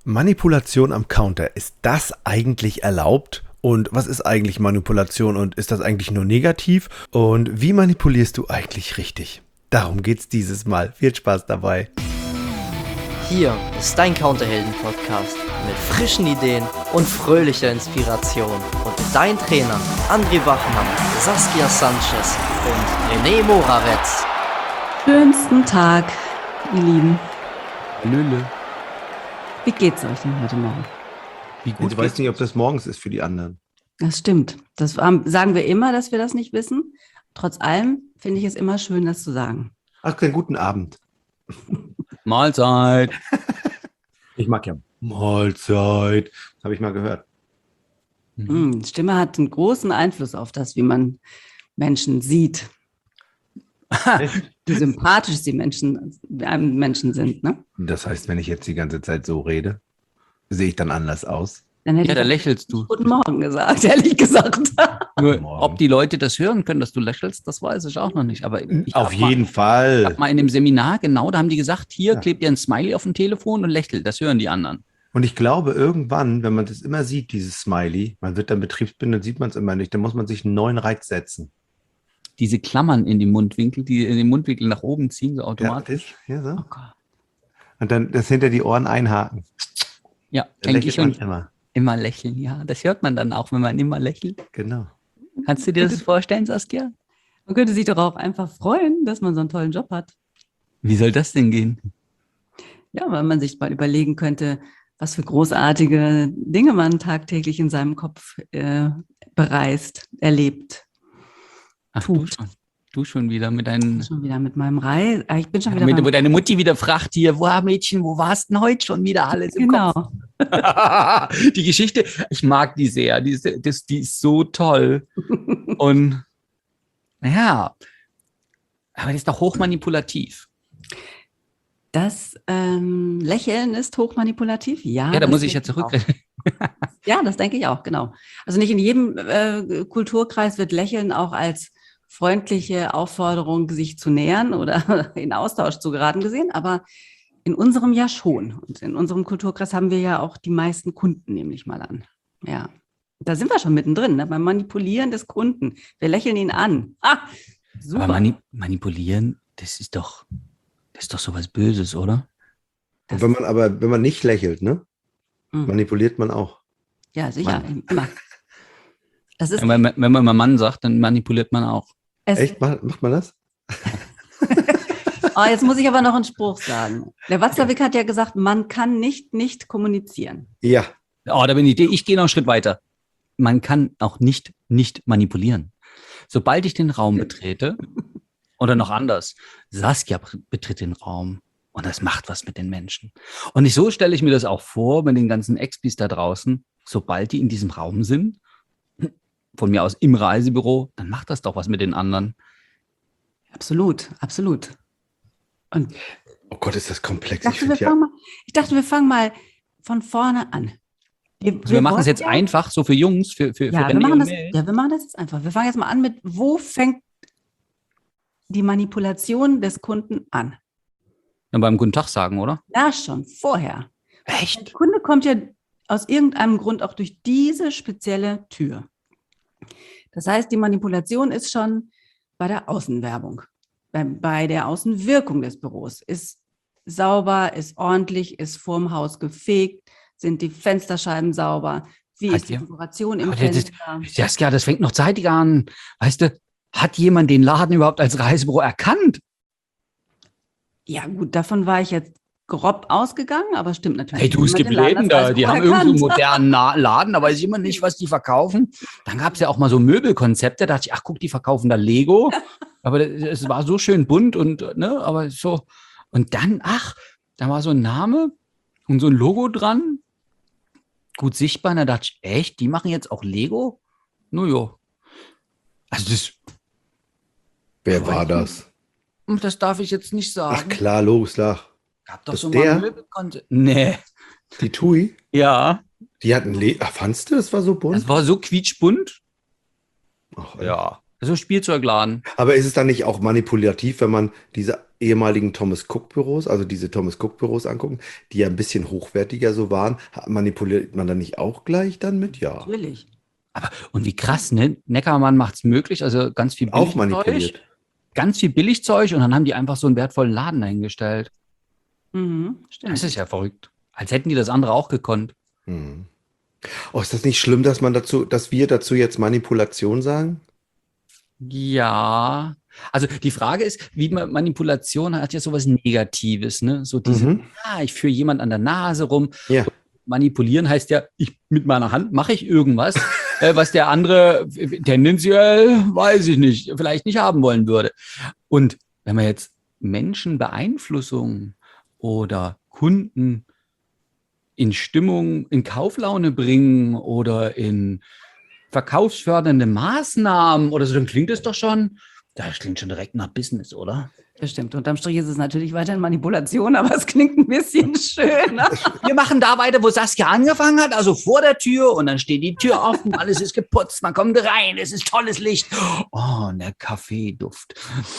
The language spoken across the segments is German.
Manipulation am Counter, ist das eigentlich erlaubt? Und was ist eigentlich Manipulation und ist das eigentlich nur negativ? Und wie manipulierst du eigentlich richtig? Darum geht's dieses Mal. Viel Spaß dabei. Hier ist dein Counterhelden-Podcast mit frischen Ideen und fröhlicher Inspiration. Und dein Trainer André Wachmann, Saskia Sanchez und René Moravetz. Schönsten Tag, ihr Lieben. Lülle. Wie geht's euch denn heute Morgen? Wie gut Ich weiß nicht, ob das morgens ist für die anderen. Das stimmt. Das sagen wir immer, dass wir das nicht wissen. Trotz allem finde ich es immer schön, das zu sagen. Ach, einen guten Abend. Mahlzeit. Ich mag ja Mahlzeit. Habe ich mal gehört. Stimme hat einen großen Einfluss auf das, wie man Menschen sieht. Wie sympathisch die Menschen sind, ne? Das heißt, wenn ich jetzt die ganze Zeit so rede, sehe ich dann anders aus? Dann hätte Ja, da ich lächelst du. Guten Morgen gesagt, ehrlich gesagt. Nur, Morgen. ob die Leute das hören können, dass du lächelst, das weiß ich auch noch nicht. Aber ich Auf hab mal- jeden Ich Fall. habe mal in dem Seminar, genau, da haben die gesagt, hier Ja. klebt ihr ein Smiley auf dem Telefon und lächelt. Das hören die anderen. Und ich glaube, irgendwann, wenn man das immer sieht, dieses Smiley, man wird dann betriebsbindet, sieht man es immer nicht, dann muss man sich einen neuen Reiz setzen. Diese Klammern in die Mundwinkel, die in den Mundwinkel nach oben ziehen, so automatisch. Ja, so. Oh Gott. Und dann das hinter die Ohren einhaken. Ja, Dann denke lächelt ich man und immer. immer lächeln. Ja, das hört man dann auch, wenn man immer lächelt. Genau. Kannst du dir das vorstellen, Saskia? Man könnte sich doch auch einfach freuen, dass man so einen tollen Job hat. Wie soll das denn gehen? Ja, weil man sich mal überlegen könnte, was für großartige Dinge man tagtäglich in seinem Kopf bereist, erlebt. Ach, Tut. du schon wieder mit deinen... Schon wieder mit meinem Reis. Ich bin schon wieder Wo beim deine Mutti wieder fragt hier, wo Mädchen, wo warst denn heute schon wieder alles im Kopf? Genau. Die Geschichte, ich mag die sehr, die ist so toll. Und naja, aber das ist doch hochmanipulativ. Das Lächeln ist hochmanipulativ. Ja, Ja, da das muss ich ja denke auch. zurück. Ja, das denke ich auch, genau. Also nicht in jedem Kulturkreis wird Lächeln auch als freundliche Aufforderung, sich zu nähern oder in Austausch zu geraten gesehen, aber in unserem ja schon. Und in unserem Kulturkreis haben wir ja auch die meisten Kunden, nehme ich mal an. Ja, da sind wir schon mittendrin, ne? Beim Manipulieren des Kunden. Wir lächeln ihn an. Ah, super. Aber manipulieren, das ist doch sowas Böses, oder? Und wenn man nicht lächelt, ne, Mhm. manipuliert man auch. Ja, sicher, immer. Das ist, Wenn man mal Mann sagt, dann manipuliert man auch. Echt? Macht man das? Oh, jetzt muss ich aber noch einen Spruch sagen. Der Watzlawick hat ja gesagt, man kann nicht kommunizieren. Ja. Oh, da bin ich gehe noch einen Schritt weiter. Man kann auch nicht manipulieren. Sobald ich den Raum betrete, oder noch anders, Saskia betritt den Raum und das macht was mit den Menschen. Und so stelle ich mir das auch vor, mit den ganzen Expis da draußen, sobald die in diesem Raum sind, von mir aus im Reisebüro, dann macht das doch was mit den anderen. Absolut, absolut. Und Oh Gott, ist das komplex. ich dachte, wir fangen mal von vorne an. Also wir machen es wollen jetzt ja- einfach, so für Jungs, für Ja, wir René machen und das, Mel. ja, wir machen das jetzt einfach. Wir fangen jetzt mal an mit, wo fängt die Manipulation des Kunden an? Dann beim Guten Tag sagen, oder? Na, schon vorher. Der Echt? Kunde kommt ja aus irgendeinem Grund auch durch diese spezielle Tür. Das heißt, die Manipulation ist schon bei der Außenwerbung, bei der Außenwirkung des Büros. Ist sauber, ist ordentlich, ist vorm Haus gefegt, sind die Fensterscheiben sauber, wie Hat ist die ja- Dekoration im Aber das- Fenster? Saskia, das fängt noch zeitig an. Weißt du, hat jemand den Laden überhaupt als Reisebüro erkannt? Ja gut, davon war ich jetzt grob ausgegangen, aber stimmt natürlich. Hey, du, es Niemand gibt den Laden Läden als da, die Reisebüro haben irgendeinen erkannt. modernen Laden, da weiß ich immer nicht, was die verkaufen. Dann gab es ja auch mal so Möbelkonzepte, da dachte ich, ach guck, die verkaufen da Lego. Aber es war so schön bunt und, ne, aber so. Und dann, ach, da war so ein Name und so ein Logo dran. Gut sichtbar, und da dachte ich, echt, die machen jetzt auch Lego? Naja. Also Wer war das? das darf ich jetzt nicht sagen. Ach klar, los, lach. Gab doch das so der? mal Möbelkonzept. Nee. Die Tui, Ja, die hatten Ach, fandst du, das war so bunt? das war so quietschbunt. Ach, Ja. Also Spielzeugladen. Aber ist es dann nicht auch manipulativ, wenn man diese ehemaligen Thomas Cook-Büros, also diese Thomas Cook-Büros angucken, die ja ein bisschen hochwertiger so waren, manipuliert man dann nicht auch gleich dann mit? Ja, Natürlich. Und wie krass, ne? Neckermann macht es möglich, also ganz viel auch Billigzeug. manipuliert. Ganz viel Billigzeug und dann haben die einfach so einen wertvollen Laden dahingestellt. Stimmt. Das ist ja verrückt. Als hätten die das andere auch gekonnt. Hm. Oh, ist das nicht schlimm, dass wir dazu jetzt Manipulation sagen? Ja. Also die Frage ist, wie Manipulation hat ja sowas Negatives, ne? So diese, ich führe jemand an der Nase rum. Ja. Manipulieren heißt ja, mit meiner Hand mache ich irgendwas, was der andere tendenziell, weiß ich nicht, vielleicht nicht haben wollen würde. Und wenn man jetzt Menschenbeeinflussung oder Kunden in Stimmung, in Kauflaune bringen oder in verkaufsfördernde Maßnahmen oder so, dann klingt es doch schon, das klingt schon direkt nach Business, oder? Das stimmt. Unterm Strich ist es natürlich weiterhin Manipulation, aber es klingt ein bisschen schöner. Wir machen da weiter, wo Saskia angefangen hat, also vor der Tür und dann steht die Tür offen, alles ist geputzt, man kommt rein, es ist tolles Licht. Oh, und der Kaffeeduft.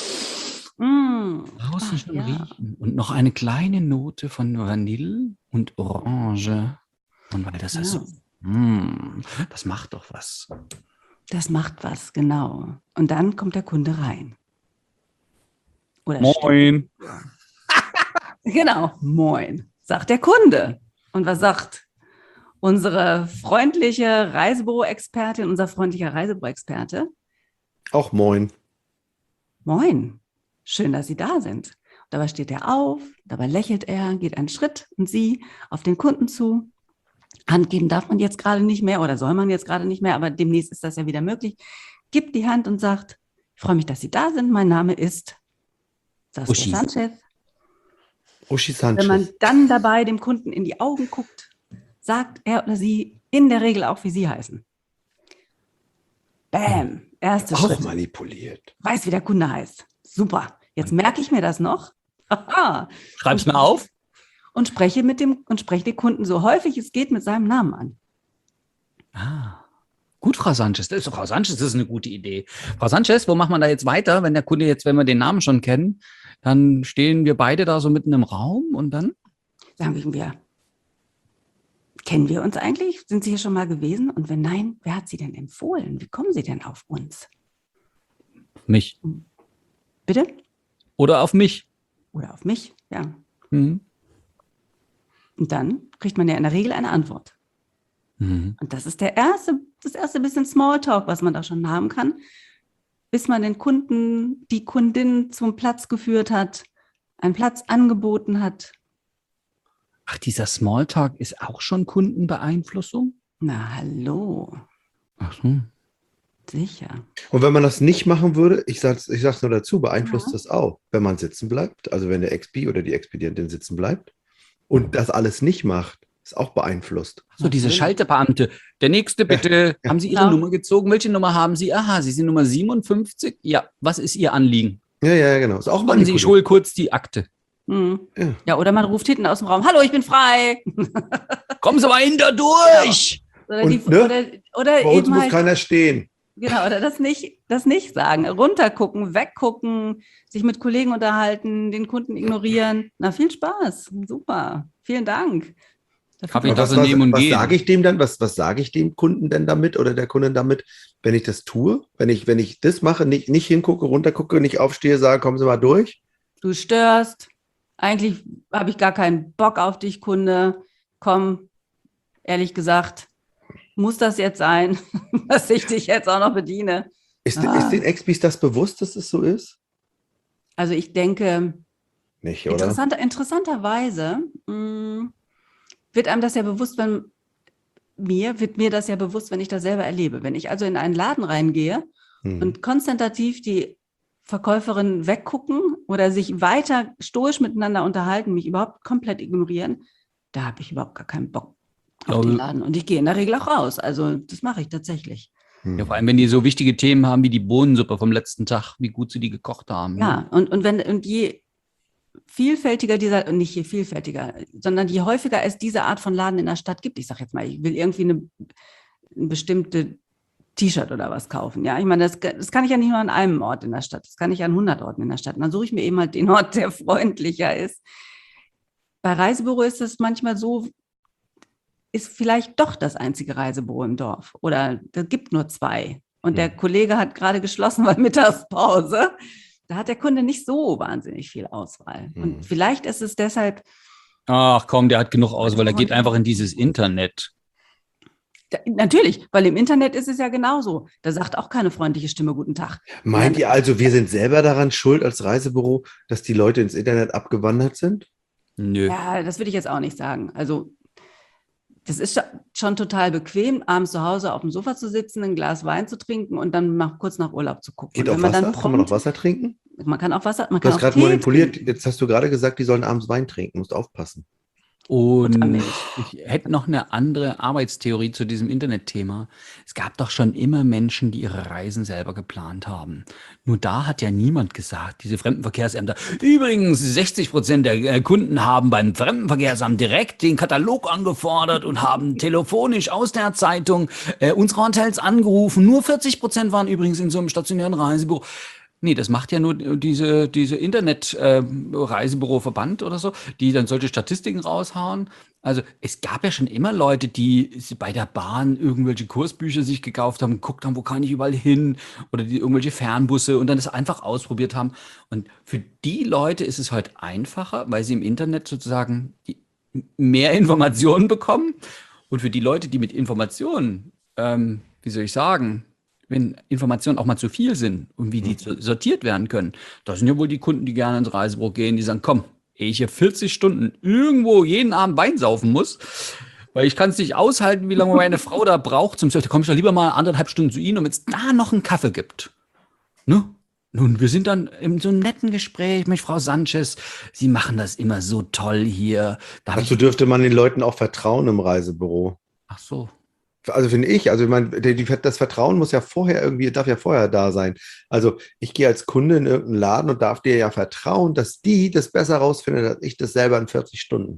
Draußen schon riechen. Und noch eine kleine Note von Vanille und Orange. Und weil das ist so, das macht doch was. Das macht was, genau. Und dann kommt der Kunde rein. Oder Moin. Genau, moin, sagt der Kunde. Und was sagt unsere freundliche Reisebüro-Expertin, unser freundlicher Reisebüro-Experte? Auch moin. Moin, schön, dass Sie da sind. Dabei steht er auf, dabei lächelt er, geht einen Schritt und Sie auf den Kunden zu. Hand geben darf man jetzt gerade nicht mehr oder soll man jetzt gerade nicht mehr, aber demnächst ist das ja wieder möglich. Gibt die Hand und sagt, ich freue mich, dass Sie da sind. Mein Name ist Saskia Sanchez. Uschi Sanchez. Wenn man dann dabei dem Kunden in die Augen guckt, sagt er oder sie in der Regel auch, wie sie heißen. Bam, erste Auch Schritt. manipuliert. Weiß, wie der Kunde heißt. Super. Jetzt merke ich mir das noch. Haha. Schreib's mir auf. Und spreche den Kunden so häufig es geht mit seinem Namen an. Gut, Frau Sanchez. Frau Sanchez, das ist eine gute Idee. Frau Sanchez, wo macht man da jetzt weiter, wenn der Kunde jetzt, wenn wir den Namen schon kennen, dann stehen wir beide da so mitten im Raum und dann? Sagen wir, kennen wir uns eigentlich? Sind Sie hier schon mal gewesen? Und wenn nein, wer hat Sie denn empfohlen? Wie kommen Sie denn auf uns? Mich. Bitte? Oder auf mich. Oder auf mich, ja. Mhm. Und dann kriegt man ja in der Regel eine Antwort. Mhm. Und das ist das erste bisschen Smalltalk, was man da schon haben kann, bis man den Kunden, die Kundin zum Platz geführt hat, einen Platz angeboten hat. Ach, dieser Smalltalk ist auch schon Kundenbeeinflussung? Na, hallo. Ach so. Sicher. Und wenn man das nicht machen würde, ich sag's nur dazu, beeinflusst das auch, wenn man sitzen bleibt, also wenn der Expi oder die Expedientin sitzen bleibt und das alles nicht macht, ist auch beeinflusst. So, diese Schalterbeamte. Der nächste bitte. Ja. Haben Sie Ihre Nummer gezogen? Welche Nummer haben Sie? Aha, Sie sind Nummer 57. Ja, was ist Ihr Anliegen? Ja, genau. Ist auch Warten Sie, manipuliert. ich hole kurz die Akte. Mhm. Ja. Ja, oder man ruft hinten aus dem Raum, hallo, ich bin frei. Kommen Sie mal hinter durch! Oder, Und, ne? oder Bei uns eben muss halt, keiner stehen. genau, oder das nicht sagen. Runtergucken, weggucken, sich mit Kollegen unterhalten, den Kunden ignorieren. Na, viel Spaß. Super. Vielen Dank. Kaffee, Aber Tasse nehmen und was gehen. sage ich dem dann? Was sage ich dem Kunden denn damit oder der Kundin damit, wenn ich das tue? Wenn ich das mache, nicht hingucke, runtergucke, nicht aufstehe, sage, kommen Sie mal durch? Du störst. Eigentlich habe ich gar keinen Bock auf dich, Kunde. Komm, ehrlich gesagt, muss das jetzt sein, dass ich dich jetzt auch noch bediene? Ist den Expis das bewusst, dass es so ist? Also ich denke, Nicht, oder? interessanterweise wird einem das ja bewusst, wird mir das ja bewusst, wenn ich das selber erlebe. Wenn ich also in einen Laden reingehe und konzentrativ die Verkäuferinnen weggucken oder sich weiter stoisch miteinander unterhalten, mich überhaupt komplett ignorieren, da habe ich überhaupt gar keinen Bock auf den Laden. Und ich gehe in der Regel auch raus. Also das mache ich tatsächlich. Ja, vor allem, wenn die so wichtige Themen haben wie die Bohnensuppe vom letzten Tag, wie gut sie die gekocht haben. Ja, und je vielfältiger nicht je vielfältiger, sondern je häufiger es diese Art von Laden in der Stadt gibt, ich sage jetzt mal, ich will irgendwie eine bestimmte T-Shirt oder was kaufen. Ja, ich meine, das kann ich ja nicht nur an einem Ort in der Stadt, das kann ich an 100 Orten in der Stadt. Und dann suche ich mir eben halt den Ort, der freundlicher ist. Bei Reisebüro ist es manchmal so, ist vielleicht doch das einzige Reisebüro im Dorf oder es gibt nur 2. Und der Kollege hat gerade geschlossen, weil Mittagspause. Da hat der Kunde nicht so wahnsinnig viel Auswahl. Und vielleicht ist es deshalb. Ach komm, der hat genug Auswahl, der geht einfach in dieses Internet. Natürlich, weil im Internet ist es ja genauso. Da sagt auch keine freundliche Stimme Guten Tag. Meint ihr also, wir sind selber daran schuld als Reisebüro, dass die Leute ins Internet abgewandert sind? Nö. Ja, das würde ich jetzt auch nicht sagen. Also das ist schon total bequem, abends zu Hause auf dem Sofa zu sitzen, ein Glas Wein zu trinken und dann kurz nach Urlaub zu gucken. Geht auch Wasser? Kann man auch Wasser trinken? Man kann auch Wasser, man Du kann hast auch gerade Tee manipuliert. trinken. Jetzt hast du gerade gesagt, die sollen abends Wein trinken. Musst aufpassen. Und Buttermilch. ich hätte noch eine andere Arbeitstheorie zu diesem Internetthema. Es gab doch schon immer Menschen, die ihre Reisen selber geplant haben. Nur da hat ja niemand gesagt, diese Fremdenverkehrsämter. Übrigens, 60% der Kunden haben beim Fremdenverkehrsamt direkt den Katalog angefordert und haben telefonisch aus der Zeitung unsere Hotels angerufen. Nur 40% waren übrigens in so einem stationären Reisebüro. Nee, das macht ja nur diese Internet-Reisebüro-Verband oder so, die dann solche Statistiken raushauen. Also es gab ja schon immer Leute, die bei der Bahn irgendwelche Kursbücher sich gekauft haben, geguckt haben, wo kann ich überall hin, oder die irgendwelche Fernbusse und dann das einfach ausprobiert haben. Und für die Leute ist es heute einfacher, weil sie im Internet sozusagen mehr Informationen bekommen. Und für die Leute, die mit Informationen, wie soll ich sagen, wenn Informationen auch mal zu viel sind und wie die sortiert werden können, das sind ja wohl die Kunden, die gerne ins Reisebüro gehen, die sagen, komm, ehe ich hier 40 Stunden irgendwo jeden Abend Wein saufen muss, weil ich kann es nicht aushalten, wie lange meine Frau da braucht zum Surfen, da komme ich doch lieber mal 1,5 Stunden zu Ihnen, und wenn es da noch einen Kaffee gibt. Ne? Nun, wir sind dann in so einem netten Gespräch mit Frau Sanchez. Sie machen das immer so toll hier. Dazu dürfte man den Leuten auch vertrauen im Reisebüro. Ach so. Also finde ich, also ich meine, das Vertrauen muss ja darf ja vorher da sein. Also ich gehe als Kunde in irgendeinen Laden und darf dir ja vertrauen, dass die das besser rausfinden, als ich das selber in 40 Stunden.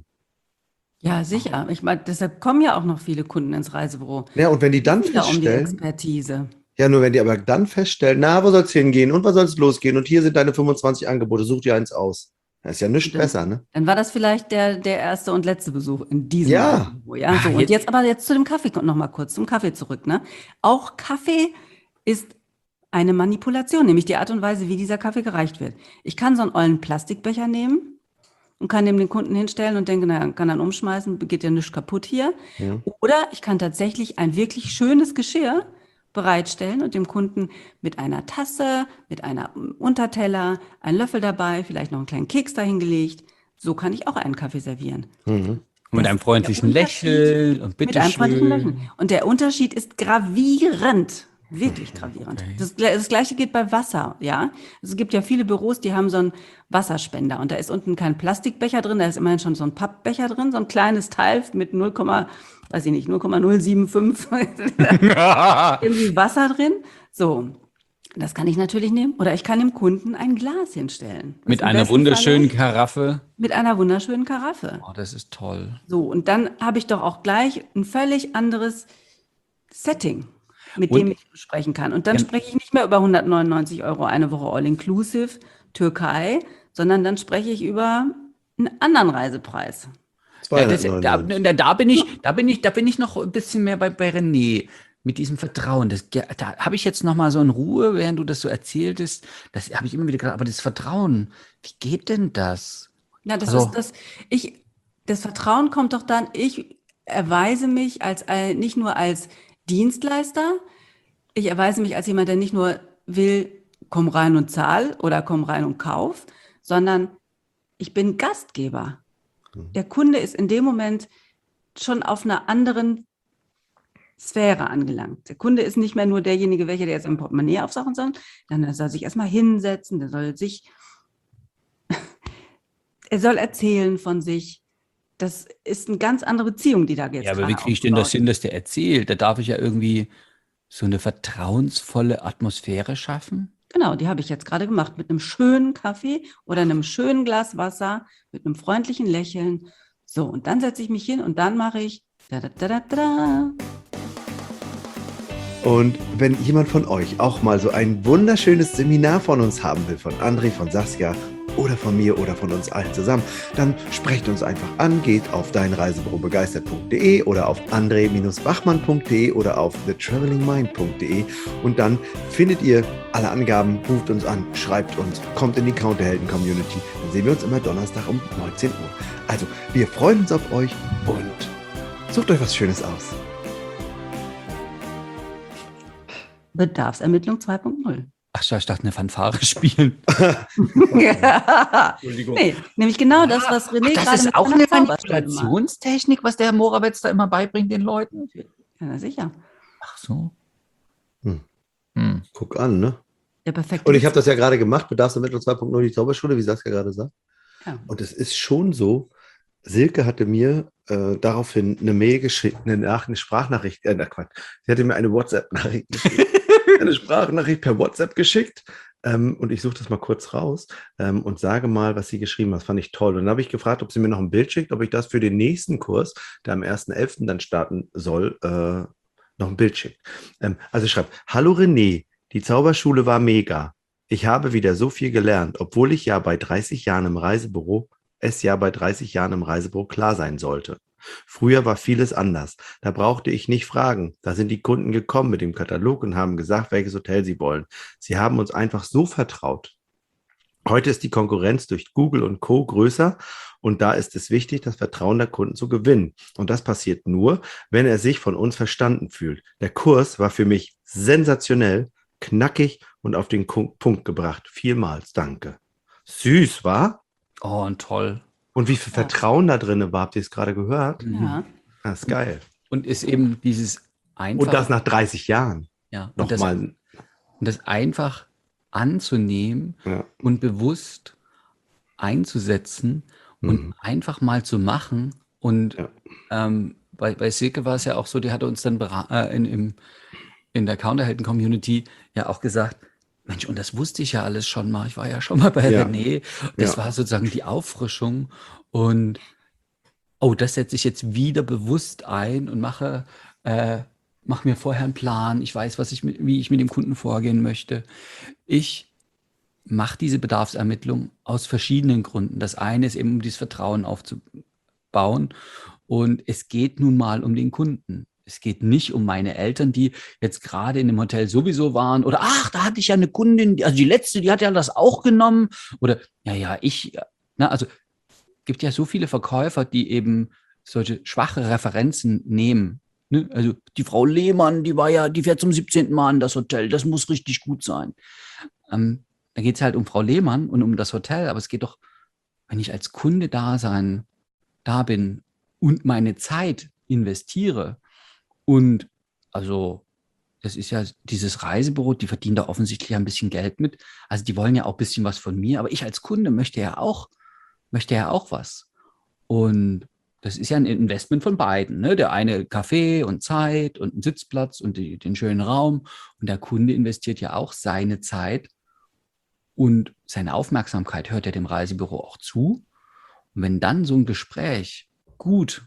Ja, sicher. Ich meine, deshalb kommen ja auch noch viele Kunden ins Reisebüro. Ja, und wenn die dann Es geht ja um die feststellen, Expertise. ja, nur wenn die aber dann feststellen, na, wo soll es hingehen und was soll es losgehen und hier sind deine 25 Angebote, such dir eins aus. Das ist ja nichts besser, ne? Dann war das vielleicht der erste und letzte Besuch in diesem Ja. Reisebüro. Ja, so. Und jetzt zu dem Kaffee, noch mal kurz zum Kaffee zurück. Ne? Auch Kaffee ist eine Manipulation, nämlich die Art und Weise, wie dieser Kaffee gereicht wird. Ich kann so einen ollen Plastikbecher nehmen und kann dem den Kunden hinstellen und denke, naja, kann dann umschmeißen, geht ja nichts kaputt hier. Ja. Oder ich kann tatsächlich ein wirklich schönes Geschirr bereitstellen und dem Kunden mit einer Tasse, mit einer Unterteller, einen Löffel dabei, vielleicht noch einen kleinen Keks dahingelegt. So kann ich auch einen Kaffee servieren. Mhm. Und mit einem freundlichen Lächeln und Mit einem freundlichen bitteschön. Lächeln. Und der Unterschied ist gravierend. Wirklich gravierend. Okay. Das Gleiche geht bei Wasser, ja. Es gibt ja viele Büros, die haben so einen Wasserspender und da ist unten kein Plastikbecher drin, da ist immerhin schon so ein Pappbecher drin, so ein kleines Teil mit 0,075 irgendwie Wasser drin. So, das kann ich natürlich nehmen. Oder ich kann dem Kunden ein Glas hinstellen. Mit Im einer besten wunderschönen Falle Karaffe. mit einer wunderschönen Karaffe. Oh, das ist toll. So, und dann habe ich doch auch gleich ein völlig anderes Setting, mit Und- dem ich sprechen kann. Und dann Ja. spreche ich nicht mehr über 199 € eine Woche All-Inclusive, Türkei, sondern dann spreche ich über einen anderen Reisepreis. Ja, 299. da bin ich noch ein bisschen mehr bei René mit diesem Vertrauen. Da habe ich jetzt noch mal so in Ruhe, während du das so erzähltest. Das habe ich immer wieder gedacht. Aber das Vertrauen, wie geht denn das? Ja, das Also- ist das. Das Vertrauen kommt doch dann, ich erweise mich nicht nur als Dienstleister, ich erweise mich als jemand, der nicht nur will, komm rein und zahl oder komm rein und kauf, sondern ich bin Gastgeber. Der Kunde ist in dem Moment schon auf einer anderen Sphäre angelangt. Der Kunde ist nicht mehr nur derjenige, welcher der jetzt im Portemonnaie aufsachen soll, sondern er soll sich erstmal hinsetzen, er soll erzählen von sich. Das ist eine ganz andere Beziehung, die da jetzt Ja, aber wie gerade kriege ich denn das aufgebaut hin, dass der erzählt? Da darf ich ja irgendwie so eine vertrauensvolle Atmosphäre schaffen. Genau, die habe ich jetzt gerade gemacht mit einem schönen Kaffee oder einem schönen Glas Wasser, mit einem freundlichen Lächeln. So, und dann setze ich mich hin und dann mache ich da, da, da, da, da. Und wenn jemand von euch auch mal so ein wunderschönes Seminar von uns haben will, von André, von Saskia oder von mir oder von uns allen zusammen, dann sprecht uns einfach an, geht auf deinreisebürobegeistert.de oder auf andre-bachmann.de oder auf thetravelingmind.de und dann findet ihr alle Angaben, ruft uns an, schreibt uns, kommt in die Counterhelden-Community. Dann sehen wir uns immer Donnerstag um 19 Uhr. Also, wir freuen uns auf euch und sucht euch was Schönes aus. Bedarfsermittlung 2.0. Ach, ich dachte, eine Fanfare spielen. Ja. Nee, nämlich genau das, was René Das gerade ist mit auch seiner eine Zauberstunde macht. Manipulationstechnik, was der Morawetz da immer beibringt den Leuten. Ja, na sicher. Ach so. Guck an, ne? Der perfekte Und ich habe Witz. das ja gerade gemacht, Bedarfsermittlung 2.0, die Zauberschule, wie Saskia gerade sagt. Ja. Und es ist schon so, Silke hatte mir daraufhin eine Mail geschickt, eine Sprachnachricht, Quatsch. Sie hatte mir eine WhatsApp-Nachricht geschickt, eine Sprachnachricht per WhatsApp geschickt. Und ich suche das mal kurz raus und sage mal, was sie geschrieben hat. Das fand ich toll. Und dann habe ich gefragt, ob sie mir noch ein Bild schickt, ob ich das für den nächsten Kurs, der am 1.11. dann starten soll, noch ein Bild schickt. Also schreibt, hallo René, die Zauberschule war mega. Ich habe wieder so viel gelernt, obwohl ich ja bei 30 Jahren im Reisebüro klar sein sollte. Früher war vieles anders. Da brauchte ich nicht fragen. Da sind die Kunden gekommen mit dem Katalog und haben gesagt, welches Hotel sie wollen. Sie haben uns einfach so vertraut. Heute ist die Konkurrenz durch Google und Co. größer und da ist es wichtig, das Vertrauen der Kunden zu gewinnen. Und das passiert nur, wenn er sich von uns verstanden fühlt. Der Kurs war für mich sensationell, knackig und auf den Punkt gebracht. Vielmals danke. Süß, wa? Oh, und toll. Und wie viel Vertrauen da drin war, habt ihr es gerade gehört? Ja. Das ist geil. Und ist eben dieses einfach. Und das nach 30 Jahren. Ja, und Nochmal. das einfach anzunehmen Ja. und bewusst einzusetzen und einfach mal zu machen. Und bei Silke war es ja auch so, die hatte uns dann in der Counterhelden-Community ja auch gesagt, Mensch, und das wusste ich ja alles schon mal. Ich war ja schon mal bei René. Das war sozusagen die Auffrischung. Und das setze ich jetzt wieder bewusst ein und mache mir vorher einen Plan. Ich weiß, wie ich mit dem Kunden vorgehen möchte. Ich mache diese Bedarfsermittlung aus verschiedenen Gründen. Das eine ist eben, um dieses Vertrauen aufzubauen. Und es geht nun mal um den Kunden. Es geht nicht um meine Eltern, die jetzt gerade in dem Hotel sowieso waren. Oder, da hatte ich ja eine Kundin, also die letzte, die hat ja das auch genommen. Oder, also gibt ja so viele Verkäufer, die eben solche schwache Referenzen nehmen. Ne? Also die Frau Lehmann, die fährt zum 17. Mal in das Hotel, das muss richtig gut sein. Da geht es halt um Frau Lehmann und um das Hotel, aber es geht doch, wenn ich als Kunde da bin und meine Zeit investiere und also das ist ja dieses Reisebüro, die verdienen da offensichtlich ein bisschen Geld mit, also die wollen ja auch ein bisschen was von mir, aber ich als Kunde möchte ja auch was und das ist ja ein Investment von beiden, ne? Der eine Kaffee und Zeit und einen Sitzplatz und den schönen Raum und der Kunde investiert ja auch seine Zeit und seine Aufmerksamkeit, hört ja dem Reisebüro auch zu. Und wenn dann so ein Gespräch gut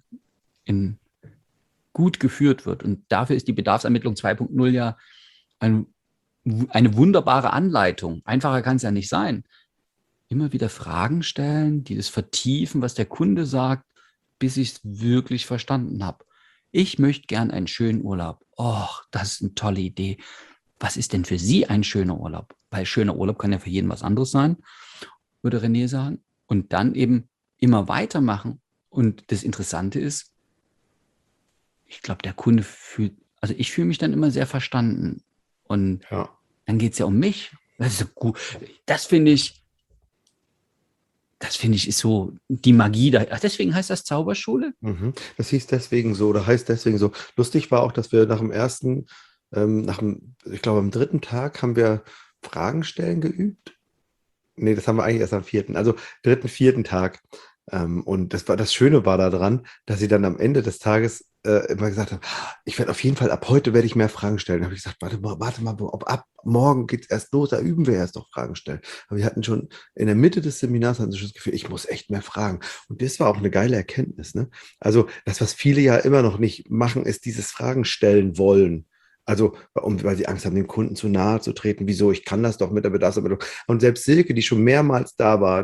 geführt wird, und dafür ist die Bedarfsermittlung 2.0 ja eine wunderbare Anleitung. Einfacher kann es ja nicht sein. Immer wieder Fragen stellen, die das vertiefen, was der Kunde sagt, bis ich es wirklich verstanden habe. Ich möchte gern einen schönen Urlaub. Das ist eine tolle Idee. Was ist denn für Sie ein schöner Urlaub? Weil schöner Urlaub kann ja für jeden was anderes sein, würde René sagen. Und dann eben immer weitermachen. Und das Interessante ist, ich glaube, der Kunde ich fühle mich dann immer sehr verstanden. Und dann geht es ja um mich. Das ist gut. Das finde ich ist so die Magie da. Ach, deswegen heißt das Zauberschule? Das hieß deswegen so oder heißt deswegen so. Lustig war auch, dass wir ich glaube, am 3. Tag haben wir Fragen stellen geübt. Nee, das haben wir eigentlich erst am 4. Also 3., 4. Tag. Und das Schöne war daran, dass sie dann am Ende des Tages immer gesagt haben, ich werde auf jeden Fall, ab heute werde ich mehr Fragen stellen. Da habe ich gesagt, warte mal, ab morgen geht es erst los, da üben wir erst noch Fragen stellen. Aber wir hatten schon in der Mitte des Seminars hatten sie schon das Gefühl, ich muss echt mehr fragen. Und das war auch eine geile Erkenntnis. Ne? Also das, was viele ja immer noch nicht machen, ist dieses Fragen stellen wollen. Also, weil sie Angst haben, dem Kunden zu nahe zu treten. Wieso? Ich kann das doch mit der Bedarfsermittlung. Und selbst Silke, die schon mehrmals da war,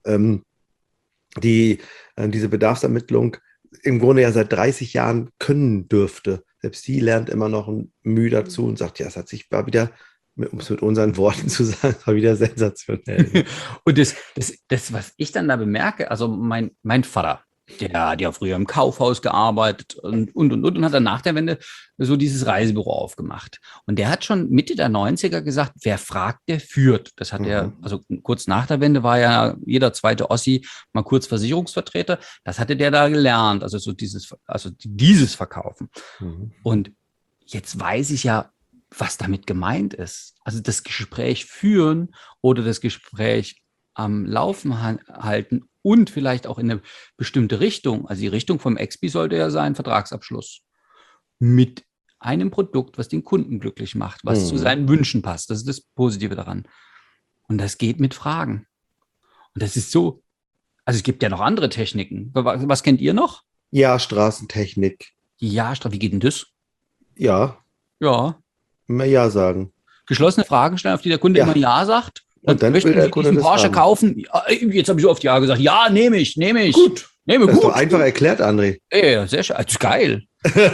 diese Bedarfsermittlung im Grunde ja seit 30 Jahren können dürfte. Selbst die lernt immer noch ein Mühe dazu und sagt, ja, es hat sich war wieder, um es mit unseren Worten zu sagen, war wieder sensationell. Und das, was ich dann da bemerke, also mein Vater, der hat ja früher im Kaufhaus gearbeitet und hat dann nach der Wende so dieses Reisebüro aufgemacht. Und der hat schon Mitte der 90er gesagt, wer fragt, der führt. Das hat er, also kurz nach der Wende war ja jeder zweite Ossi mal kurz Versicherungsvertreter. Das hatte der da gelernt, also so dieses Verkaufen. Und jetzt weiß ich ja, was damit gemeint ist. Also das Gespräch führen oder das Gespräch am Laufen halten und vielleicht auch in eine bestimmte Richtung. Also die Richtung vom Expi sollte ja sein, Vertragsabschluss mit einem Produkt, was den Kunden glücklich macht, was zu seinen Wünschen passt. Das ist das Positive daran. Und das geht mit Fragen. Und das ist so, also es gibt ja noch andere Techniken. Was kennt ihr noch? Ja, Straßentechnik. Ja, wie geht denn das? Ja, Ja. immer Ja sagen. Geschlossene Fragen stellen, auf die der Kunde immer Ja sagt. Und dann möchten will der Sie Kunde diesen das Porsche haben. kaufen. Ja, jetzt habe ich so oft Ja gesagt. Ja, nehme ich. Gut. Nehme Das ist gut. doch einfach erklärt, André. Ja, sehr schön. Das ist geil.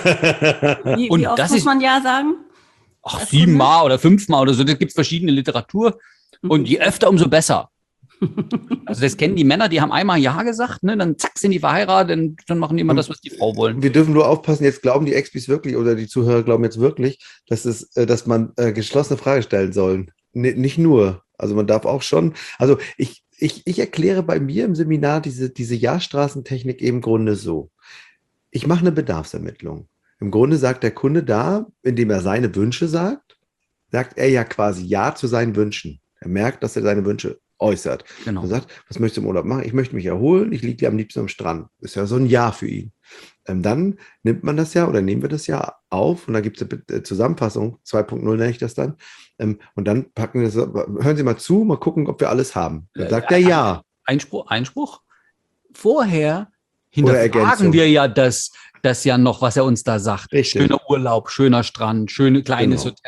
Und Wie oft das muss ist- man Ja sagen? Ach, Als 7-mal oder 5-mal oder so. Da gibt es verschiedene Literatur. Und je öfter, umso besser. Also das kennen die Männer, die haben einmal Ja gesagt, ne? Dann zack, sind die verheiratet, dann machen die immer das, was die Frau wollen. Wir dürfen nur aufpassen, jetzt glauben die Expis wirklich oder die Zuhörer glauben jetzt wirklich, dass man geschlossene Fragen stellen soll. Nicht nur. Also man darf auch schon, also ich erkläre bei mir im Seminar diese Ja-Straßentechnik im Grunde so. Ich mache eine Bedarfsermittlung. Im Grunde sagt der Kunde da, indem er seine Wünsche sagt er ja quasi Ja zu seinen Wünschen. Er merkt, dass er seine Wünsche äußert. Genau. Er sagt, was möchtest du im Urlaub machen? Ich möchte mich erholen, ich liege am liebsten am Strand. Ist ja so ein Ja für ihn. Dann nimmt man das ja oder nehmen wir das ja auf und da gibt es eine Zusammenfassung, 2.0 nenne ich das dann. Und dann packen wir das, hören Sie mal zu, mal gucken, ob wir alles haben. Dann sagt er Ja. Einspruch. Vorher Ergänzung. hinterfragen wir ja das ja noch, was er uns da sagt. Richtig. Schöner Urlaub, schöner Strand, schönes kleines Genau.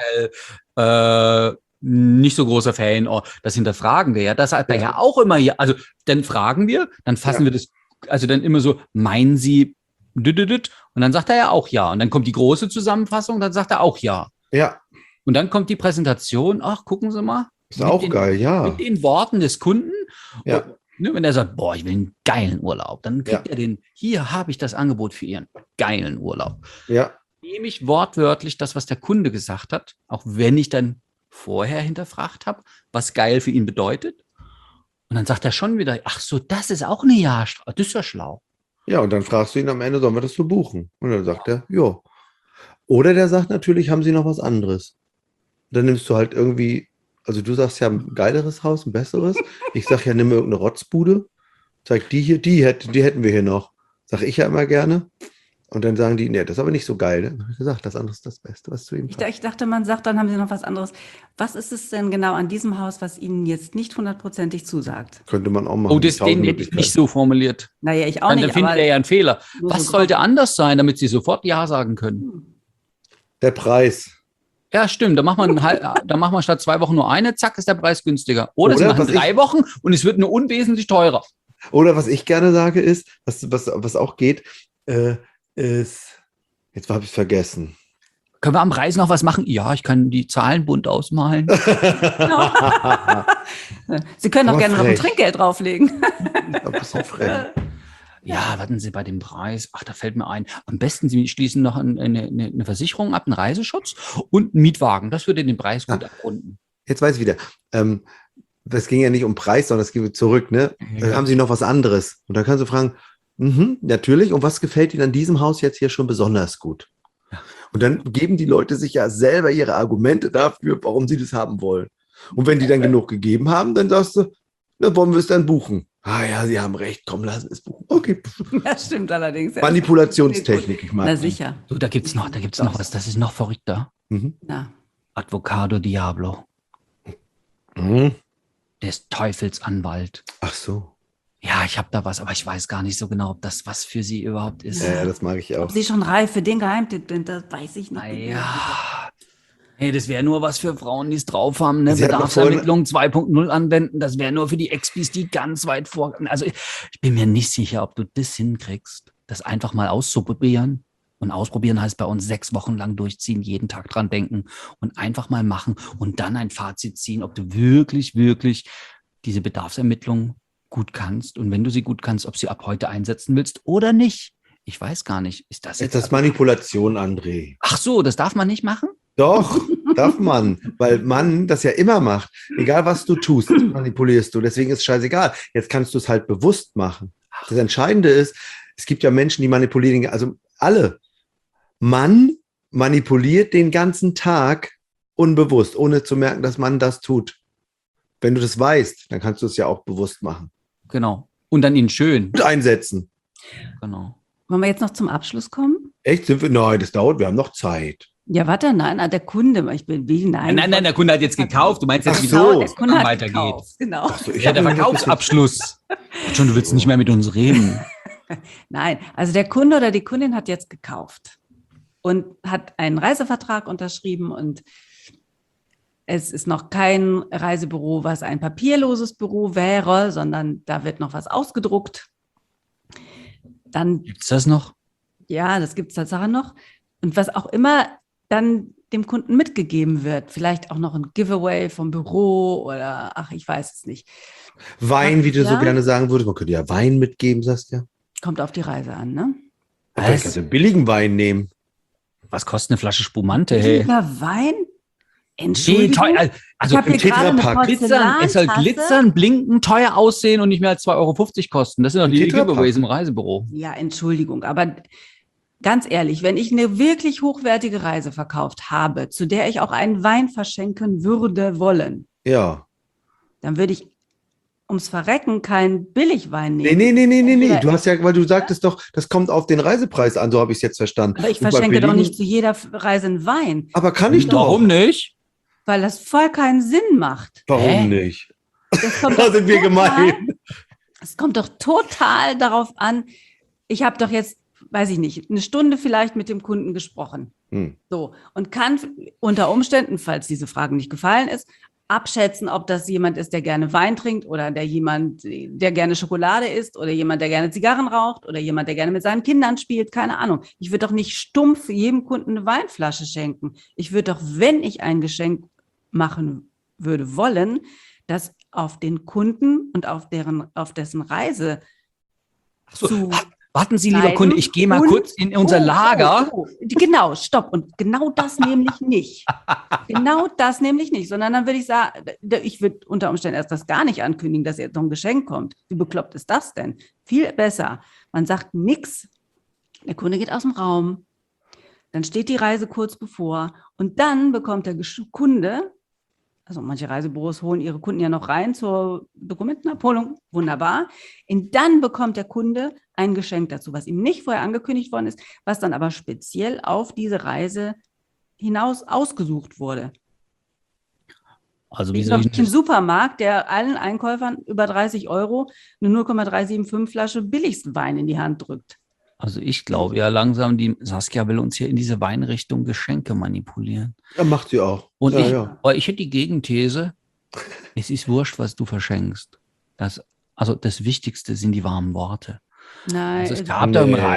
Hotel, nicht so großer Ferienort. Das hinterfragen wir ja. Das sagt er ja auch immer ja. Also dann fragen wir, dann fassen wir das, also dann immer so, meinen Sie, und dann sagt er ja auch ja. Und dann kommt die große Zusammenfassung, dann sagt er auch ja. Ja, Und dann kommt die Präsentation, ach, gucken Sie mal. ist auch geil, ja. Mit den Worten des Kunden. Ja. Und, ne, wenn er sagt, boah, ich will einen geilen Urlaub, dann kriegt Ja. er hier habe ich das Angebot für Ihren geilen Urlaub. Ja, Nehme ich wortwörtlich das, was der Kunde gesagt hat, auch wenn ich dann vorher hinterfragt habe, was geil für ihn bedeutet. Und dann sagt er schon wieder, ach so, das ist auch eine Ja-Straße. Das ist ja schlau. ja, und dann fragst du ihn am Ende, sollen wir das so buchen? Und dann sagt er, ja. Oder der sagt natürlich, haben Sie noch was anderes? Dann nimmst du halt irgendwie, also du sagst ja ein geileres Haus, ein besseres. Ich sag ja, nimm irgendeine Rotzbude. Zeig die hier, die hätten wir hier noch. Sag ich ja immer gerne. Und dann sagen die, nee, das ist aber nicht so geil. Dann habe ich gesagt, das andere ist das Beste, was zu ihm passt. Ich dachte, man sagt, dann haben Sie noch was anderes. Was ist es denn genau an diesem Haus, was Ihnen jetzt nicht 100%ig zusagt? Könnte man auch machen. Oh, den hätte ich nicht Möglichkeiten. so formuliert. Naja, ich auch Dann nicht, findet er ja einen Fehler. nur Was so sollte anders sein, damit Sie sofort Ja sagen können? Der Preis. Ja, stimmt. Da machen wir statt 2 Wochen nur eine, zack, ist der Preis günstiger. Oder Sie Oder machen was 3 Wochen und es wird nur unwesentlich teurer. Oder was ich gerne sage ist, was auch geht, ist, jetzt habe ich es vergessen. Können wir am Preis noch was machen? Ja, ich kann die Zahlen bunt ausmalen. Sie können auch Aber gerne noch ein frech. Trinkgeld drauflegen. Ein bisschen frech. Ja, warten Sie bei dem Preis. Ach, da fällt mir ein. Am besten Sie schließen noch eine Versicherung ab, einen Reiseschutz und einen Mietwagen. Das würde den Preis gut abrunden. Jetzt weiß ich wieder. Das ging ja nicht um Preis, sondern es ging zurück. Ne? Ja. Haben Sie noch was anderes? Und dann kannst du fragen, natürlich. Und was gefällt Ihnen an diesem Haus jetzt hier schon besonders gut? Ja. Und dann geben die Leute sich ja selber ihre Argumente dafür, warum sie das haben wollen. Und wenn die dann genug gegeben haben, dann sagst du, na, wollen wir es dann buchen? Ah ja, Sie haben recht, komm, lassen wir es buchen. Okay. Das stimmt allerdings. Ja. Manipulationstechnik, ich mag Na die. sicher. So, da gibt's noch was. Das ist noch verrückter. Mhm. Na. Advocado Diablo. Mhm. Der ist Teufelsanwalt. Ach so. Ja, ich habe da was, aber ich weiß gar nicht so genau, ob das was für Sie überhaupt ist. Ja, das mag ich auch. Ob Sie schon reif für den Geheimtipp sind, das weiß ich nicht. Ja, Hey, das wäre nur was für Frauen, die es drauf haben, ne? Sie hat noch Bedarfsermittlung 2.0 anwenden. Das wäre nur für die Expis, die ganz weit vor. Also ich bin mir nicht sicher, ob du das hinkriegst, das einfach mal auszuprobieren. Und ausprobieren heißt bei uns 6 Wochen lang durchziehen, jeden Tag dran denken und einfach mal machen und dann ein Fazit ziehen, ob du wirklich, wirklich diese Bedarfsermittlung gut kannst. Und wenn du sie gut kannst, ob sie ab heute einsetzen willst oder nicht. Ich weiß gar nicht. Ist das jetzt? Das ist Manipulation, André. Ach so, das darf man nicht machen? Doch, darf man, weil man das ja immer macht. Egal, was du tust, manipulierst du. Deswegen ist es scheißegal. Jetzt kannst du es halt bewusst machen. Das Entscheidende ist, es gibt ja Menschen, die manipulieren, also alle. Man manipuliert den ganzen Tag unbewusst, ohne zu merken, dass man das tut. Wenn du das weißt, dann kannst du es ja auch bewusst machen. Genau. Und dann ihn schön. Und einsetzen. Genau. Wollen wir jetzt noch zum Abschluss kommen? Echt? Sind wir? Nein, das dauert, wir haben noch Zeit. Ja, warte, nein, der Kunde, Nein, der Kunde hat jetzt gekauft. Du meinst jetzt, Ach wie so. Der Kunde hat weitergeht. gekauft, genau. Ach so, ich Ja, der hab mir Verkaufsabschluss. Schon, du willst nicht mehr mit uns reden. Nein, also der Kunde oder die Kundin hat jetzt gekauft und hat einen Reisevertrag unterschrieben und es ist noch kein Reisebüro, was ein papierloses Büro wäre, sondern da wird noch was ausgedruckt. Dann, Gibt's das noch? ja, das gibt es Tatsache noch. Und was auch immer dann dem Kunden mitgegeben wird, vielleicht auch noch ein Giveaway vom Büro oder, ach, ich weiß es nicht. Wein, wie du so Ja. gerne sagen würdest. Man könnte ja Wein mitgeben, sagst du ja. Kommt auf die Reise an, ne? Vielleicht kannst du einen billigen Wein nehmen. Was kostet eine Flasche Spumante, hey? Billiger Wein? Nee, Entschuldigung. teuer. Also Ich habe hier gerade eine Tetrapack. glitzern, es soll Porzellantasse. glitzern, blinken, teuer aussehen und nicht mehr als 2,50 € kosten. Das sind doch Ein die Tetrapack. Giveaways im Reisebüro. Ja, Entschuldigung, aber ganz ehrlich, wenn ich eine wirklich hochwertige Reise verkauft habe, zu der ich auch einen Wein verschenken würde wollen, Ja. dann würde ich ums Verrecken keinen Billigwein nehmen. Nee. Du hast ja, weil du sagtest doch, das kommt auf den Reisepreis an, so habe ich es jetzt verstanden. Aber ich Und bei verschenke doch billigen- nicht zu jeder Reise einen Wein, Aber kann ich doch. Warum nicht? weil das voll keinen Sinn macht. Warum Hä? nicht? Das kommt Da doch sind wir gemein. Es kommt doch total darauf an. Ich habe doch jetzt, weiß ich nicht, eine Stunde vielleicht mit dem Kunden gesprochen. Hm. So, und kann unter Umständen, falls diese Frage nicht gefallen ist, abschätzen, ob das jemand ist, der gerne Wein trinkt oder der gerne Schokolade isst oder jemand, der gerne Zigarren raucht oder jemand, der gerne mit seinen Kindern spielt. Keine Ahnung. Ich würde doch nicht stumpf jedem Kunden eine Weinflasche schenken. Ich würde doch, wenn ich ein Geschenk machen würde wollen, das auf den Kunden und auf dessen Reise zu Warten Sie, lieber leiden Kunde, ich gehe mal und- kurz in unser Lager. Genau, stopp. Und genau das nämlich nicht. Genau das nämlich nicht. Sondern dann würde ich sagen, ich würde unter Umständen erst das gar nicht ankündigen, dass jetzt noch ein Geschenk kommt. Wie bekloppt ist das denn? Viel besser. Man sagt nichts. Der Kunde geht aus dem Raum. Dann steht die Reise kurz bevor. Und dann bekommt der Kunde, also manche Reisebüros holen ihre Kunden ja noch rein zur Dokumentenabholung, wunderbar. Und dann bekommt der Kunde ein Geschenk dazu, was ihm nicht vorher angekündigt worden ist, was dann aber speziell auf diese Reise hinaus ausgesucht wurde. Also wie Wie soll ich im das? Supermarkt, der allen Einkäufern über 30 € eine 0,375 Flasche billigsten Wein in die Hand drückt. Also ich glaube ja langsam, die Saskia will uns hier in diese Weinrichtung Geschenke manipulieren. Ja, macht sie auch. Und ja. aber ich hätte die Gegenthese, es ist wurscht, was du verschenkst. Also das Wichtigste sind die warmen Worte. Nein, Also es gab da im Nee.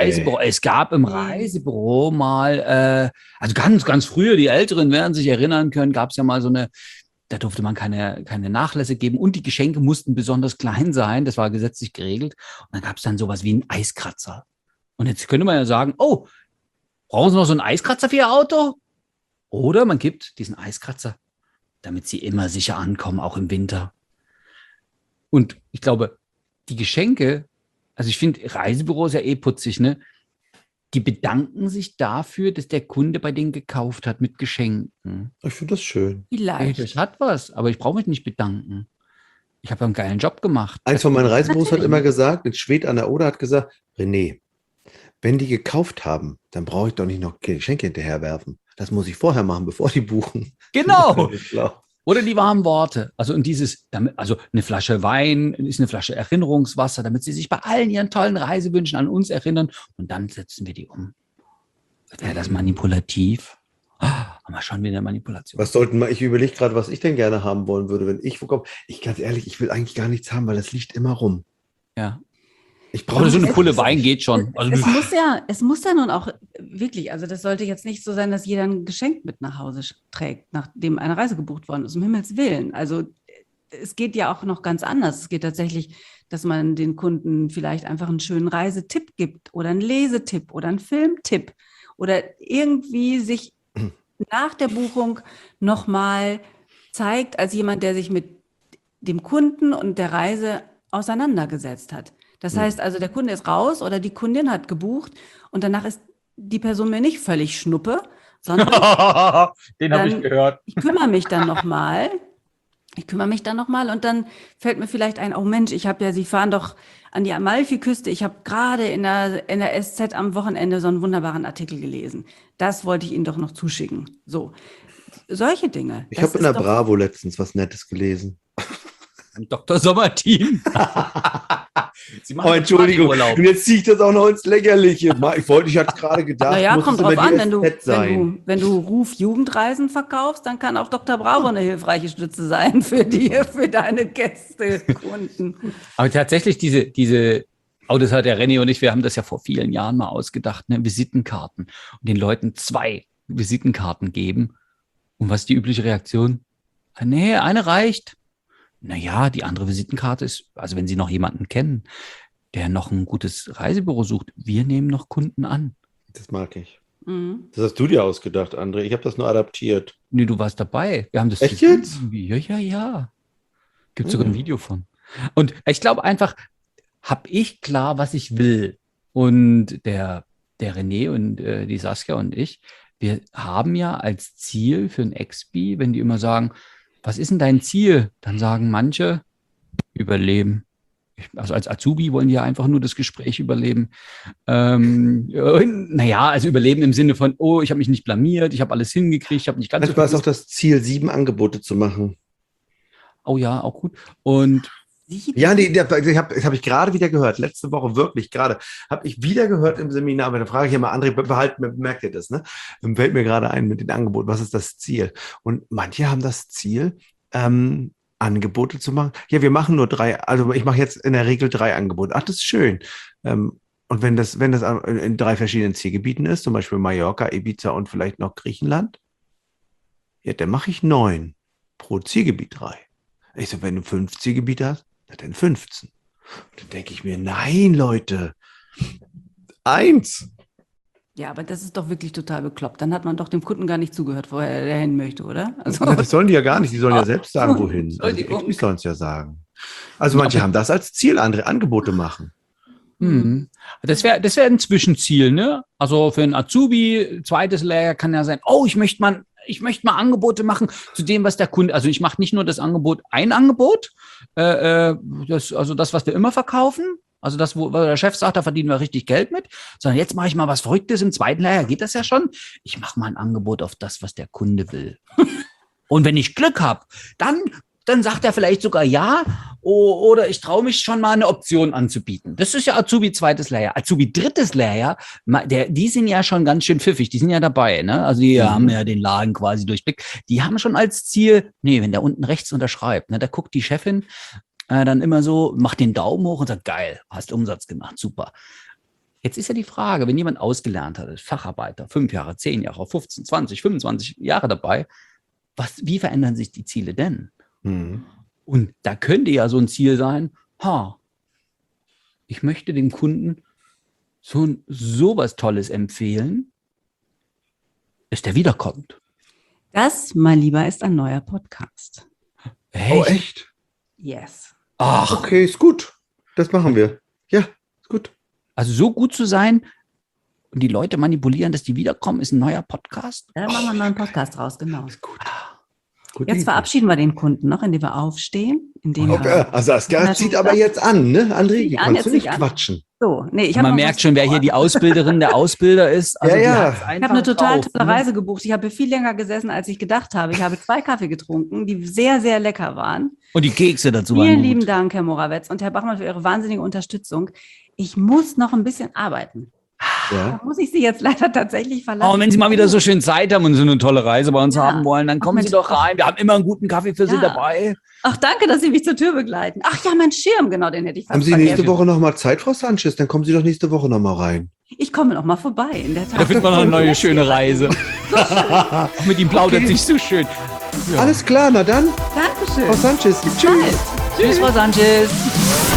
Reisebüro mal, also ganz, ganz früher, die Älteren werden sich erinnern können, gab es ja mal so eine, da durfte man keine Nachlässe geben und die Geschenke mussten besonders klein sein, das war gesetzlich geregelt. Und dann gab es dann sowas wie einen Eiskratzer. Und jetzt könnte man ja sagen, oh, brauchen Sie noch so einen Eiskratzer für Ihr Auto? Oder man gibt diesen Eiskratzer, damit Sie immer sicher ankommen, auch im Winter. Und ich glaube, die Geschenke, also ich finde Reisebüros ja eh putzig, ne? Die bedanken sich dafür, dass der Kunde bei denen gekauft hat mit Geschenken. Ich finde das schön. Hey, vielleicht. das hat was, aber ich brauche mich nicht bedanken. Ich habe einen geilen Job gemacht. Eins von meinen Reisebüros hat Natürlich. immer gesagt, in Schwedt an der Oder hat gesagt, René, wenn die gekauft haben, dann brauche ich doch nicht noch Geschenke hinterherwerfen. Das muss ich vorher machen, bevor die buchen. Genau. Schlau. Oder die warmen Worte. Also und also eine Flasche Wein ist eine Flasche Erinnerungswasser, damit sie sich bei allen ihren tollen Reisewünschen an uns erinnern. Und dann setzen wir die um. Wäre das manipulativ? Haben haben wir schon wieder eine Manipulation. Was sollten wir, ich überlege gerade, was ich denn gerne haben wollen würde, wenn ich wo komme. Ganz ehrlich, ich will eigentlich gar nichts haben, weil das liegt immer rum. Ja. Ich Aber brauche so eine Pulle Wein geht schon. Also, Es muss ja nun auch wirklich, also das sollte jetzt nicht so sein, dass jeder ein Geschenk mit nach Hause trägt, nachdem eine Reise gebucht worden ist, um Himmels Willen. Also es geht ja auch noch ganz anders. Es geht tatsächlich, dass man den Kunden vielleicht einfach einen schönen Reisetipp gibt oder einen Lesetipp oder einen Filmtipp oder irgendwie sich nach der Buchung nochmal zeigt als jemand, der sich mit dem Kunden und der Reise auseinandergesetzt hat. Das heißt also, der Kunde ist raus oder die Kundin hat gebucht und danach ist die Person mir nicht völlig schnuppe, sondern den habe ich gehört. Ich kümmere mich dann nochmal und dann fällt mir vielleicht ein, oh Mensch, Sie fahren doch an die Amalfiküste. Ich habe gerade in der SZ am Wochenende so einen wunderbaren Artikel gelesen. Das wollte ich Ihnen doch noch zuschicken. So, solche Dinge. Ich habe in der Bravo letztens was Nettes gelesen. Ein Dr. Sommer-Team. Oh, Entschuldigung. Und jetzt ziehe ich das auch noch ins Lächerliche. Ich hatte gerade gedacht, naja, muss kommt es drauf immer an, die wenn du Ruf Jugendreisen verkaufst, dann kann auch Dr. Bravo eine hilfreiche Stütze sein für deine Gäste, Kunden. Aber tatsächlich das hat der René und ich, wir haben das ja vor vielen Jahren mal ausgedacht, ne? Visitenkarten. Und den Leuten 2 Visitenkarten geben. Und was ist die übliche Reaktion? Nee, eine reicht. Naja, die andere Visitenkarte ist, also wenn Sie noch jemanden kennen, der noch ein gutes Reisebüro sucht, wir nehmen noch Kunden an. Das mag ich. Mhm. Das hast du dir ausgedacht, André. Ich habe das nur adaptiert. Nee, du warst dabei. Wir haben das echt jetzt? Ja. Gibt sogar ein Video von. Und ich glaube einfach, habe ich klar, was ich will. Und der René und die Saskia und ich, wir haben ja als Ziel für ein Expi, wenn die immer sagen, was ist denn dein Ziel? Dann sagen manche, überleben. Also als Azubi wollen die ja einfach nur das Gespräch überleben. Naja, also überleben im Sinne von, oh, ich habe mich nicht blamiert, ich habe alles hingekriegt, ich habe nicht ganz Das war es auch das Ziel, 7 Angebote zu machen. Oh ja, auch gut. Und ja, das habe ich gerade wieder gehört. Letzte Woche wirklich gerade. Habe ich wieder gehört im Seminar. Aber da frage ich ja mal, André, merkt ihr das? Ne? Fällt mir gerade ein mit den Angeboten. Was ist das Ziel? Und manche haben das Ziel, Angebote zu machen. Ja, wir machen nur 3. Also ich mache jetzt in der Regel 3 Angebote. Ach, das ist schön. Und wenn das in 3 verschiedenen Zielgebieten ist, zum Beispiel Mallorca, Ibiza und vielleicht noch Griechenland, ja, dann mache ich 9 pro Zielgebiet 3. Ich so, wenn du 5 Zielgebiete hast, dann 15. Und dann denke ich mir, nein, Leute, 1. Ja, aber das ist doch wirklich total bekloppt. Dann hat man doch dem Kunden gar nicht zugehört, wo er hin möchte, oder? Also, das sollen die ja gar nicht. Die sollen ja selbst sagen, wohin. Also die sollen es ja sagen. Also manche haben das als Ziel, andere Angebote machen. Das wäre ein Zwischenziel, ne? Also für einen Azubi, 2. Lehrjahr kann ja sein, oh, ich möchte mal Angebote machen zu dem, was der Kunde, also ich mache nicht nur das Angebot, ein Angebot, das, was wir immer verkaufen, also das, wo der Chef sagt, da verdienen wir richtig Geld mit, sondern jetzt mache ich mal was Verrücktes im 2. Lehrjahr, geht das ja schon. Ich mache mal ein Angebot auf das, was der Kunde will. Und wenn ich Glück habe, dann sagt er vielleicht sogar ja oder ich traue mich schon mal eine Option anzubieten. Das ist ja Azubi 2. Lehrjahr. Azubi 3. Lehrjahr, die sind ja schon ganz schön pfiffig, die sind ja dabei, ne? Also die haben ja den Laden quasi durchblickt. Die haben schon als Ziel, wenn der unten rechts unterschreibt, ne, da guckt die Chefin dann immer so, macht den Daumen hoch und sagt, geil, hast Umsatz gemacht, super. Jetzt ist ja die Frage, wenn jemand ausgelernt hat, Facharbeiter, 5 Jahre, 10 Jahre, 15, 20, 25 Jahre dabei, wie verändern sich die Ziele denn? Und da könnte ja so ein Ziel sein, ich möchte dem Kunden so was Tolles empfehlen, dass der wiederkommt. Das, mein Lieber, ist ein neuer Podcast. Echt? Oh, echt? Yes. Ach, okay, ist gut. Das machen wir. Ja, ist gut. Also so gut zu sein und die Leute manipulieren, dass die wiederkommen, ist ein neuer Podcast. Da machen wir einen neuen Podcast raus, genau. Ist gut. Jetzt verabschieden wir den Kunden noch, indem wir aufstehen. Also Saskia zieht aber jetzt an, ne? André, wie kannst du nicht quatschen? So, man merkt schon, wer hier die Ausbilderin, der Ausbilder ist. Also ich habe eine total tolle Reise gebucht. Ich habe viel länger gesessen, als ich gedacht habe. Ich habe 2 Kaffee getrunken, die sehr, sehr lecker waren. Und die Kekse dazu waren Vielen lieben Dank, Herr Morawetz und Herr Bachmann, für Ihre wahnsinnige Unterstützung. Ich muss noch ein bisschen arbeiten. Ja. Da muss ich Sie jetzt leider tatsächlich verlassen. Oh, wenn Sie mal wieder so schön Zeit haben und so eine tolle Reise bei uns haben wollen, dann kommen Mensch. Sie doch rein. Wir haben immer einen guten Kaffee für Sie Ja. dabei. Ach, danke, dass Sie mich zur Tür begleiten. Ach ja, mein Schirm, genau, den hätte ich fast Haben Sie vergessen. nächste Woche nochmal Zeit, Frau Sanchez? Dann kommen Sie doch nächste Woche nochmal rein. Ich komme noch mal vorbei, in der Tat. Da findet man noch eine neue schöne Reise. Mit ihm plaudert sich so schön. Alles klar, na dann, Dankeschön. Frau Sanchez. Bis Tschüss. bald. Tschüss, Frau Sanchez.